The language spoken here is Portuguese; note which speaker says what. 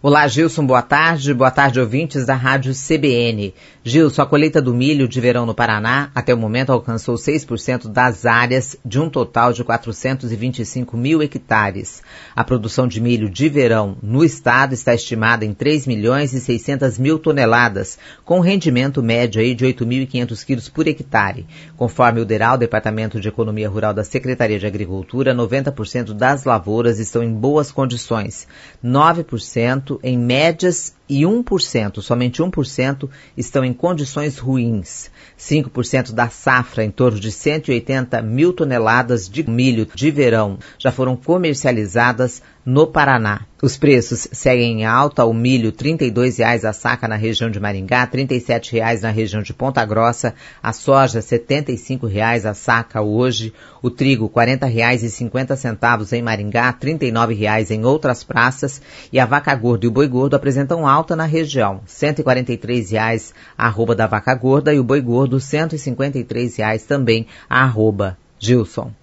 Speaker 1: Olá, Gilson, boa tarde. Boa tarde, ouvintes da Rádio CBN. Gilson, a colheita do milho de verão no Paraná, até o momento, alcançou 6% das áreas de um total de 425 mil hectares. A produção de milho de verão no estado está estimada em 3 milhões e 600 mil toneladas, com rendimento médio aí de 8.500 quilos por hectare. Conforme o DERAL, Departamento de Economia Rural da Secretaria de Agricultura, 90% das lavouras estão em boas condições, 9% em médias e 1%, somente 1%, estão em condições ruins. 5% da safra, em torno de 180 mil toneladas de milho de verão, já foram comercializadas no Paraná. Os preços seguem em alta, o milho R$ 32,00 a saca na região de Maringá, R$ 37,00 na região de Ponta Grossa, a soja R$ 75,00 a saca hoje, o trigo R$ 40,50 em Maringá, R$ 39,00 em outras praças, e a vaca gorda e o boi gordo apresentam alta na região, R$ 143,00 a arroba da vaca gorda e o boi gordo R$ 153,00 também a arroba. Gilson.